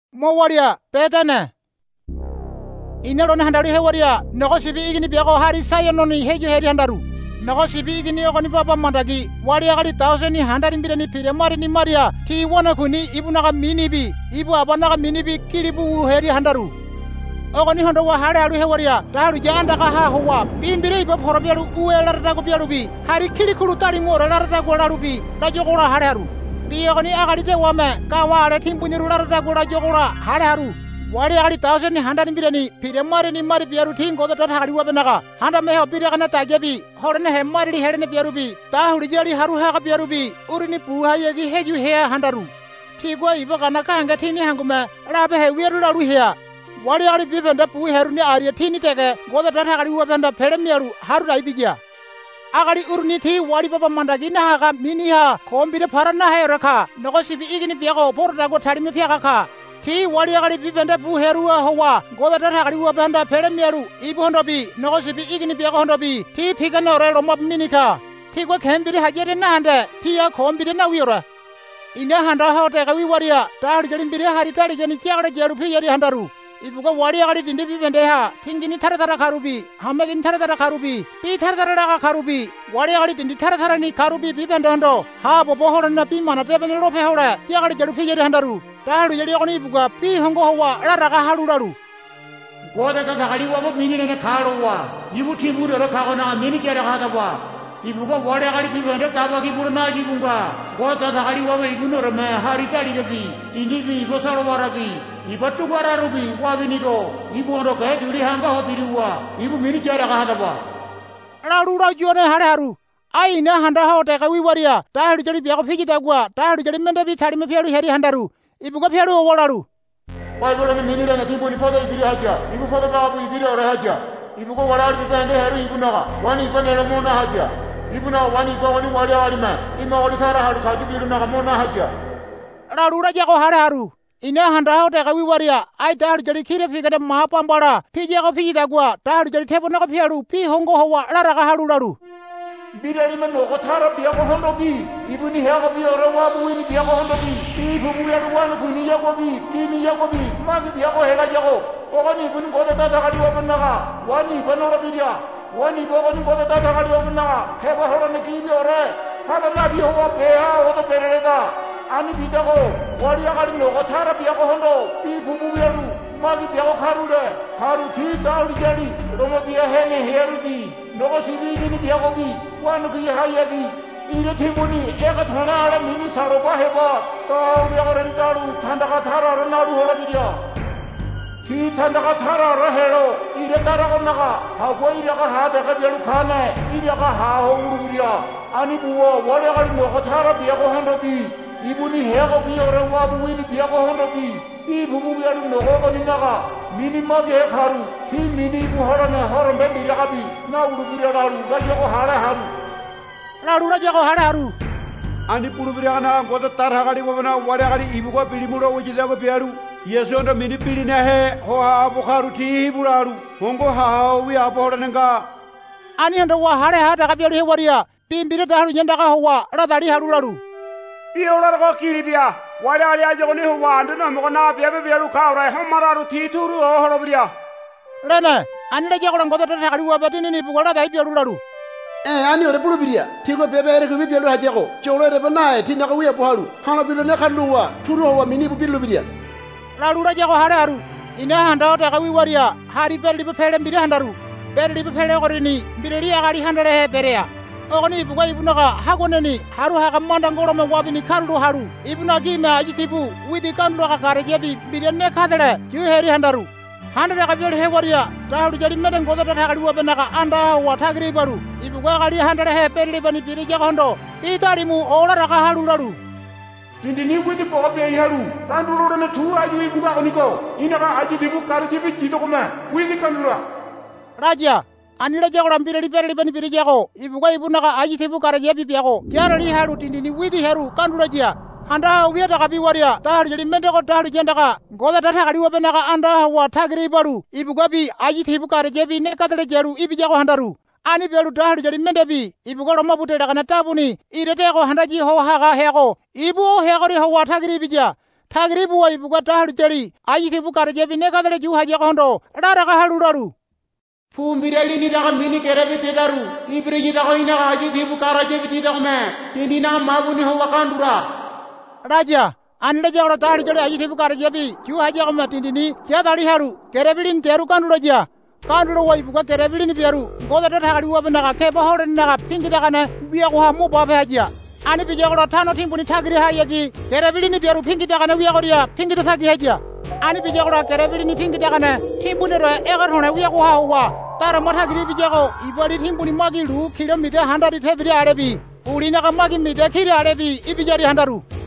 mo waria petane inelo na handaru he waria nogo sibi igini biago hari sayanoni heju heri handaru nogo sibi igini ogoni baba mandagi waria gali tauseni handari mbirani pire mari ni maria ti wana kuni ibu naga minibi ibu abanaga minibi kiribu heri handaru ogoni hondo wa hare haru he waria taharu janda ka ha huwa bimbire iba phoro biaru uelarta ko biaru bi hari kiri kulu tari ngora larta ko larubi rajogora hare haru biogoni agari te wame ka ware timpunyiru larta ko rajogora hare haru waria gali tauseni handari mbirani pire mari ni mari biaru tingo da tahari wabenaga handa meho bire kana tagebi horne he mari herene biaru bi tahuri jari haru ha biaru bi urini puha yegi heju he handaru tigwa iba kana ka hanga tini hangume rabe he wiru laru he waria gali bibenda pu heru ni aria tini tege goda tahari wabenda peremiaru haru raibija agari urni thi wari baba mandagi na haga mini ha kombire parana he rakha nogosibi igini biago porda go thari me fiaka kha ti wari agari bibenda pu heru howa goda tahari wabenda peremiaru ibu hondobi nogosibi igini biago hondobi ti phigana re roma mini kha ti go khembire hajere na hande ti ya kombire na wiora ina handa hote ga wi waria tahari jalimbire hari tari jeni chagre jeru phi yari handaru ibuga waria gali dindi bibende ha tingini thara thara kharubi hamagin thara thara kharubi pi thara thara daga kharubi waria gali dindi thara thara ni kharubi bibende hondo ha bo bohor na pi mana te bene lope hore ti gali jeru phi yari handaru taharu jeli ogoni ibuga pi hongo howa ra daga haru laru goda ta gali wa bo mini ne kharo wa ibu thi buru ra khagona mini kera khada wa ibuga waria gali bibende tabagi buru na jibunga goda ta gali wa ibu no me hari tari jebi dindi bi gosaro warabi ibatu wararubi wabinigo ibu hondo ke juri hanga hodiruwa ibu mini kera khada wa laru ra jone hare haru ai na handa hote ka wi waria taharu jeli biago phigita gwa taharu jeli mende bi thari me phiaru heri handaru ibuga phiaru wolaru wai bolo ni mini na tibu ni fodo ibiri haja ibu fodo ba bu ibiri ore haja ibu go wala ri tande heru ibu naga wani ko ne mona haja ibu na wani ko wani wali wali ma ima wali thara haru khaju biru naga mona haja laru ra jago hare haru ina handa hote ka wi waria ai taharu jeli khire phigada mahapambara phije ko phigita gwa taharu jeli thebo naga phiaru pi hongo howa lara ga haru laru birani man no thara biya ko hondo bi ibuni he ko bi ore wa bu ni biya ko hondo bi ibu bu ya wa no ni ya ko bi ni ya ko bi ma bi biya ko he ga jago o ko ni ibuni ko da da ga di wa naga wani bano ro bi dia wani bo ko ni ko da da ga di wa naga he ba horo ni ki bi ore ha da na bi ho be ha o to perere da ani bi da ko wari ya ga ni no thara biya ko hondo ibu bu ya ru ma bi biya ko kharu de haru thi da uri jari romo biya he ne heru bi nogo sibi ni biya ko bi wanu ki hayagi ire thimuni eka thana ara mini saro ba heba ta uri agaren taru thanda ka thara ra naru hola biya thi thanda ka thara ra hero ire tara ko naga ha ko ire ka ha de ka bialu khana ire ka ha ho uru biya ani buwo wale gal nogo thara biya ko hondo bi ibuni he ko bi ore wa bu ni biya ko hondo bi ibu bu bialu nogo ko ni naga mini ma ge kharu thi mini bu horana horon be biya ka bi na uru biya laru ga ko hara haru laru ra jago hare haru ani puru biya na goda tar hagari bobana wari hagari ibu ko pili muro uji jago biaru yeso ndo mini pili na he ho ha bu kharu thi buraru hongo ha wi abo horananga ani ndo wa hare ha daga biaru he waria pimbire daharu nyanda ka howa ra dari haru laru biora ko kili biya wari hagari ajo ni ho wa ndo no mo na biya biaru khawra hamararu thi thuru ho horo biya rene ani ra jago ngoda tahari wa batini ni bugola dai biaru laru ani ore bulu biria tigo bebere ko bibielo hajego cholo re banae tina ko wiya bohalu hano bilo ne khalluwa turo wa mini bibilu biria laru ra jago hare haru ina handa ota ka wi waria hari belli be fele mbire handaru belli be fele gorini mbireli agari handare he berea ogoni buga ibunaga hagoneni haru haga manda ngoro me wabini kallu haru ibuna gime ajitibu widi kanlu ka kare jebi birenne khadere yu heri handaru handare ka biel he waria taharu jali meden goda ta gari wabenaga anda wa tagri baru ibuga gari handare he belli bani biri jago hondo itari mu ola ra ka haru laru tindi ni widi bo be haru tandulu ne tura ju ibuga ko niko ina ka ajitibu kare jebi jito ko ma widi kanlu raja anira jago rambireli berli bani biri jago ibuga ibunaga ajitibu kare jebi biago jarali haru tindi ni widi haru kandu rajia anda wiya daga bi waria taharu jeli mende ko taharu jendaga goda data gari wabenaga anda wa tagri baru ibuga bi ajitibu kare jebi ne kadale jeru ibi jago handaru ani belu taharu jeli mende bi ibuga roma bute daga na tabuni irete ko handaji ho haga hego ibu hego ri ho wa tagri bija Tagiri buwa ibuga tahalu jeli. Ayiti bukare jebi nekadale juha jakondo. Raraga halularu. Pumbirali ni daga mini kerebi tedaru. Ibriji daga ina aji di bukara jebi tidak me. Tindi na mabuni ho wakandura. Raja, anda jagro tahalu jeli ayiti bukare jebi. Juha jakoma tindini. Jadali haru. Kerebilin teru kandura ja. Kandura wa ibuga kerebilin biaru. Goda tahalu wabnaga keba horen naga pingi daga na. Biya kuha mu babe haja. Ani bijagro tano timbuni tagiri hayagi. Kerebilin biaru pingi daga na wiya godia. Pingi tasagi haja. Ani bijagro kerebilin pingi daga na. Timbuni ro egar hona wiya kuha huwa. Tara mata giri bijago. Ibadi timbuni magi lu. Kilomita 100 tebiri arebi. Ulina ka magi mite kiri arebi. Ibijari handaru.